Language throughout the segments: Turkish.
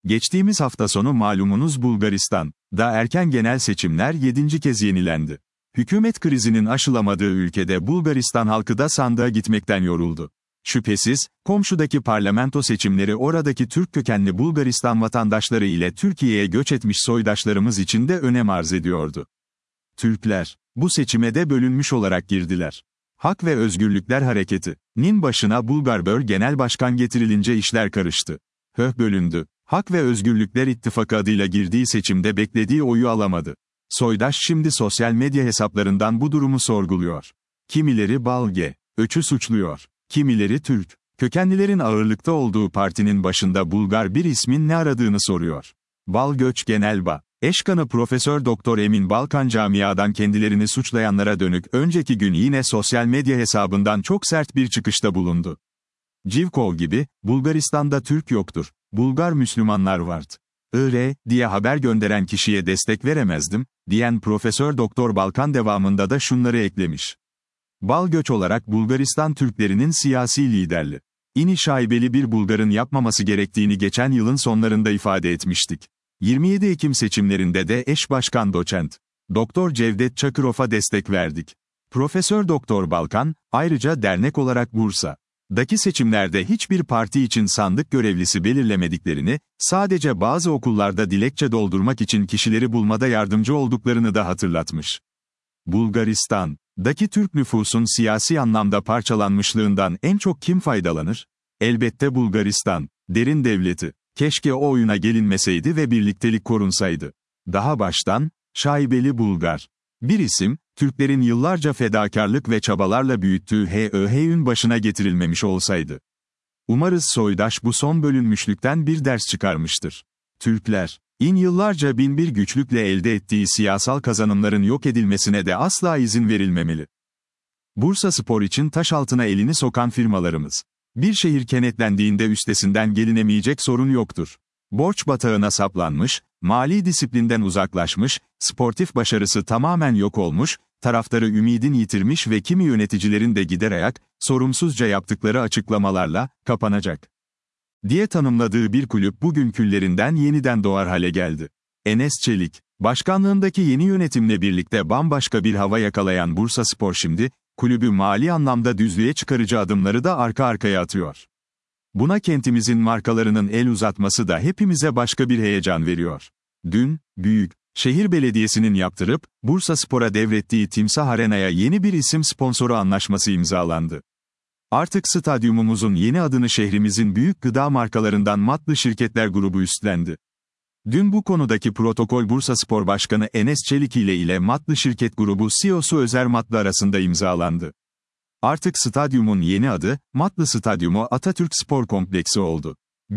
Geçtiğimiz hafta sonu malumunuz Bulgaristan'da erken genel seçimler 7. kez yenilendi. Hükümet krizinin aşılamadığı ülkede Bulgaristan halkı da sandığa gitmekten yoruldu. Şüphesiz, komşudaki parlamento seçimleri oradaki Türk kökenli Bulgaristan vatandaşları ile Türkiye'ye göç etmiş soydaşlarımız için de önem arz ediyordu. Türkler, bu seçime de bölünmüş olarak girdiler. Hak ve Özgürlükler Hareketi'nin başına Bulgarbör Genel Başkan getirilince işler karıştı. Bölündü. Hak ve Özgürlükler İttifakı adıyla girdiği seçimde beklediği oyu alamadı. Soydaş şimdi sosyal medya hesaplarından bu durumu sorguluyor. Kimileri Balge, Öç'ü suçluyor. Kimileri Türk, kökenlilerin ağırlıkta olduğu partinin başında Bulgar bir ismin ne aradığını soruyor. Balgöç Genel Başkanı Profesör Doktor Emin Balkan camiadan kendilerini suçlayanlara dönük önceki gün yine sosyal medya hesabından çok sert bir çıkışta bulundu. Civkov gibi, Bulgaristan'da Türk yoktur, Bulgar Müslümanlar vardı. Diye haber gönderen kişiye destek veremezdim, diyen Profesör Doktor Balkan devamında da şunları eklemiş. Balgöç olarak Bulgaristan Türklerinin siyasi liderliğini şaibeli bir Bulgarın yapmaması gerektiğini geçen yılın sonlarında ifade etmiştik. 27 Ekim seçimlerinde de eş başkan doçent Doktor Cevdet Çakırov'a destek verdik. Profesör Doktor Balkan, ayrıca dernek olarak Bursa'daki seçimlerde hiçbir parti için sandık görevlisi belirlemediklerini, sadece bazı okullarda dilekçe doldurmak için kişileri bulmada yardımcı olduklarını da hatırlatmış. Bulgaristan'daki Türk nüfusun siyasi anlamda parçalanmışlığından en çok kim faydalanır? Elbette Bulgaristan, derin devleti. Keşke o oyuna gelinmeseydi ve birliktelik korunsaydı. Daha baştan, şaibeli Bulgar. Bir isim, Türklerin yıllarca fedakarlık ve çabalarla büyüttüğü HÖH'ün başına getirilmemiş olsaydı. Umarız soydaş bu son bölünmüşlükten bir ders çıkarmıştır. Türkler, yıllarca binbir güçlükle elde ettiği siyasal kazanımların yok edilmesine de asla izin verilmemeli. Bursaspor için taş altına elini sokan firmalarımız. Bir şehir kenetlendiğinde üstesinden gelinemeyecek sorun yoktur. Borç batağına saplanmış, mali disiplinden uzaklaşmış, sportif başarısı tamamen yok olmuş, taraftarı ümidini yitirmiş ve kimi yöneticilerin de gider ayak, sorumsuzca yaptıkları açıklamalarla, kapanacak diye tanımladığı bir kulüp bugün küllerinden yeniden doğar hale geldi. Enes Çelik, başkanlığındaki yeni yönetimle birlikte bambaşka bir hava yakalayan Bursaspor şimdi, kulübü mali anlamda düzlüğe çıkarıcı adımları da arka arkaya atıyor. Buna kentimizin markalarının el uzatması da hepimize başka bir heyecan veriyor. Dün, Büyükşehir Belediyesi'nin yaptırıp, Bursaspor'a devrettiği Timsah Arena'ya yeni bir isim sponsoru anlaşması imzalandı. Artık stadyumumuzun yeni adını şehrimizin büyük gıda markalarından Matlı Şirketler Grubu üstlendi. Dün bu konudaki protokol Bursaspor Başkanı Enes Çelik ile Matlı Şirket Grubu CEO'su Özer Matlı arasında imzalandı. Artık stadyumun yeni adı, Matlı Stadyumu Atatürk Spor Kompleksi oldu.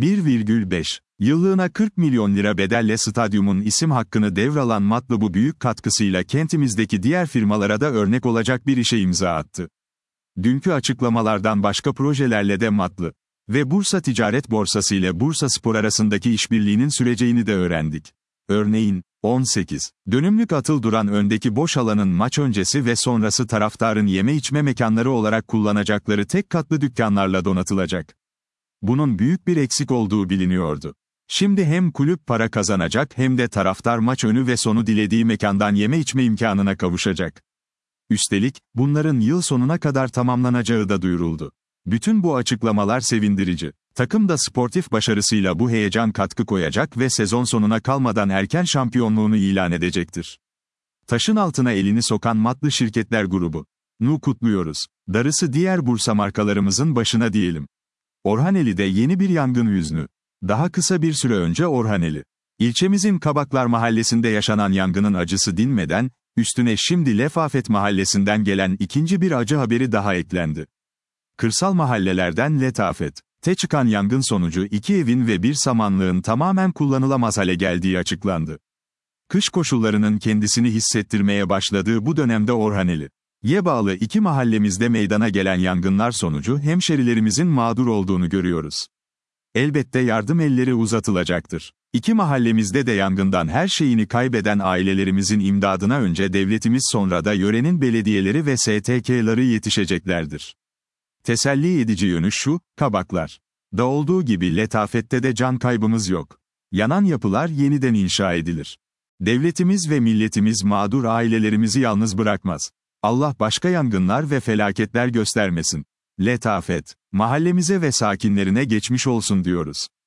1,5 yıllığına 40 milyon lira bedelle stadyumun isim hakkını devralan Matlı bu büyük katkısıyla kentimizdeki diğer firmalara da örnek olacak bir işe imza attı. Dünkü açıklamalardan başka projelerle de Matlı ve Bursa Ticaret Borsası ile Bursaspor arasındaki işbirliğinin süreceğini de öğrendik. Örneğin, 18 dönümlük atıl duran öndeki boş alanın maç öncesi ve sonrası taraftarın yeme içme mekanları olarak kullanacakları tek katlı dükkanlarla donatılacak. Bunun büyük bir eksik olduğu biliniyordu. Şimdi hem kulüp para kazanacak hem de taraftar maç önü ve sonu dilediği mekandan yeme içme imkanına kavuşacak. Üstelik, bunların yıl sonuna kadar tamamlanacağı da duyuruldu. Bütün bu açıklamalar sevindirici. Takım da sportif başarısıyla bu heyecan katkı koyacak ve sezon sonuna kalmadan erken şampiyonluğunu ilan edecektir. Taşın altına elini sokan Matlı Şirketler Grubu'nu kutluyoruz. Darısı diğer Bursa markalarımızın başına diyelim. Orhaneli'de yeni bir yangın hüznü. Daha kısa bir süre önce Orhaneli, İlçemizin Kabaklar Mahallesi'nde yaşanan yangının acısı dinmeden, üstüne şimdi Lefafet Mahallesi'nden gelen ikinci bir acı haberi daha eklendi. Kırsal mahallelerden Letafet'te çıkan yangın sonucu 2 evin ve bir samanlığın tamamen kullanılamaz hale geldiği açıklandı. Kış koşullarının kendisini hissettirmeye başladığı bu dönemde Orhaneli'ye bağlı 2 mahallemizde meydana gelen yangınlar sonucu hemşerilerimizin mağdur olduğunu görüyoruz. Elbette yardım elleri uzatılacaktır. 2 mahallemizde de yangından her şeyini kaybeden ailelerimizin imdadına önce devletimiz sonra da yörenin belediyeleri ve STK'ları yetişeceklerdir. Teselli edici yönü şu, Kabaklar'da olduğu gibi Letafet'te de can kaybımız yok. Yanan yapılar yeniden inşa edilir. Devletimiz ve milletimiz mağdur ailelerimizi yalnız bırakmaz. Allah başka yangınlar ve felaketler göstermesin. Letafet. Mahallemize ve sakinlerine geçmiş olsun diyoruz.